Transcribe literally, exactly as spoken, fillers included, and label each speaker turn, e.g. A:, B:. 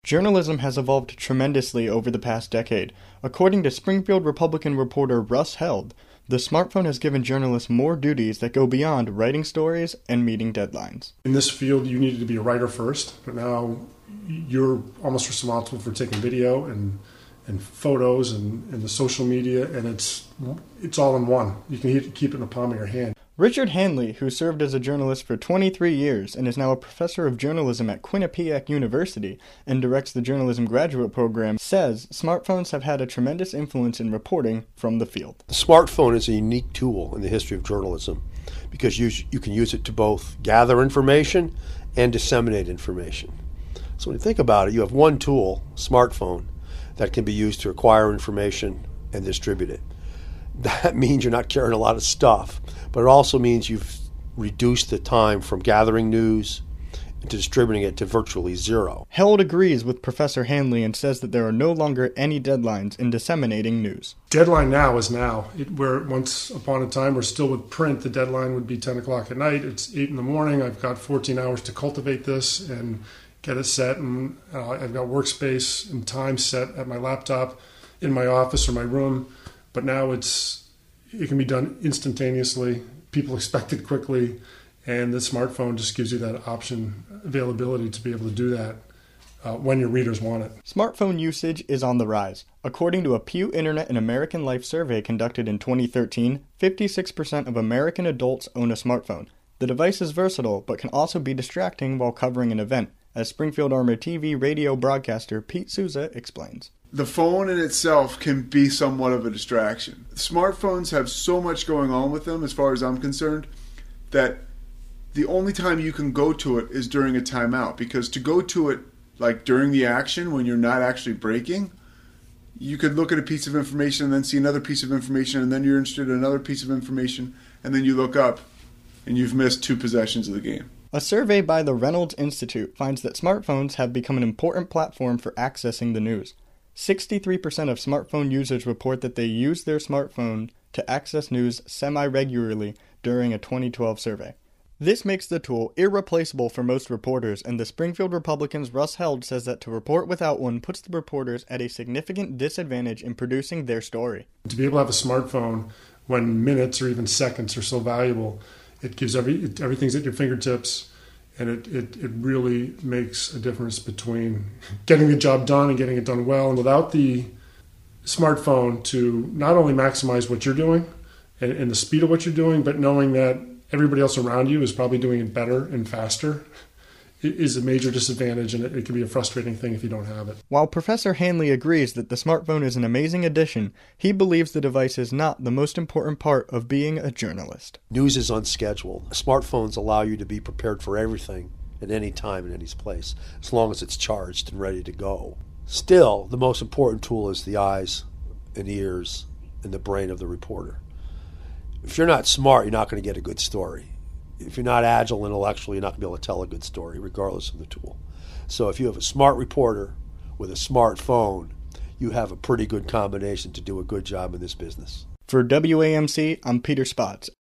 A: Journalism has evolved tremendously over the past decade. According to Springfield Republican reporter Russ Held, the smartphone has given journalists more duties that go beyond writing stories and meeting deadlines.
B: In this field, you needed to be a writer first, but now you're almost responsible for taking video and and photos and, and the social media, and it's it's all in one. You can keep it in the palm of your hand.
A: Richard Hanley, who served as a journalist for twenty-three years and is now a professor of journalism at Quinnipiac University and directs the journalism graduate program, says smartphones have had a tremendous influence in reporting from the field.
C: The smartphone is a unique tool in the history of journalism because you, you can use it to both gather information and disseminate information. So when you think about it, you have one tool, smartphone, that can be used to acquire information and distribute it. That means you're not carrying a lot of stuff, but it also means you've reduced the time from gathering news to distributing it to virtually zero.
A: Held agrees with Professor Hanley and says that there are no longer any deadlines in disseminating news.
B: Deadline now is now. It, where once upon a time, we're still with print, the deadline would be ten o'clock at night. It's eight in the morning. I've got fourteen hours to cultivate this and get it set, and uh, I've got workspace and time set at my laptop in my office or my room. But now it's it can be done instantaneously. People expect it quickly, and the smartphone just gives you that option, availability to be able to do that uh, when your readers want it.
A: Smartphone usage is on the rise. According to a Pew Internet and American Life survey conducted in twenty thirteen, fifty-six percent of American adults own a smartphone. The device is versatile, but can also be distracting while covering an event, as Springfield Armor T V radio broadcaster Pete Souza explains.
D: The phone in itself can be somewhat of a distraction. Smartphones have so much going on with them, as far as I'm concerned, that the only time you can go to it is during a timeout. Because to go to it like during the action, when you're not actually breaking, you could look at a piece of information and then see another piece of information, and then you're interested in another piece of information, and then you look up and you've missed two possessions of the game.
A: A survey by the Reynolds Institute finds that smartphones have become an important platform for accessing the news. sixty-three percent of smartphone users report that they use their smartphone to access news semi-regularly during a twenty twelve survey. This makes the tool irreplaceable for most reporters, and the Springfield Republican's Russ Held says that to report without one puts the reporters at a significant disadvantage in producing their story.
B: To be able to have a smartphone when minutes or even seconds are so valuable, it gives every it, everything's at your fingertips, and it, it, it really makes a difference between getting the job done and getting it done well. And without the smartphone to not only maximize what you're doing and, and the speed of what you're doing, but knowing that everybody else around you is probably doing it better and faster, it is a major disadvantage, and it, it can be a frustrating thing if you don't have it.
A: While Professor Hanley agrees that the smartphone is an amazing addition, he believes the device is not the most important part of being a journalist.
C: News is unscheduled. Smartphones allow you to be prepared for everything at any time in any place, as long as it's charged and ready to go. Still, the most important tool is the eyes and ears and the brain of the reporter. If you're not smart, you're not going to get a good story. If you're not agile intellectually, you're not going to be able to tell a good story, regardless of the tool. So if you have a smart reporter with a smartphone, you have a pretty good combination to do a good job in this business.
A: For W A M C, I'm Peter Spotts.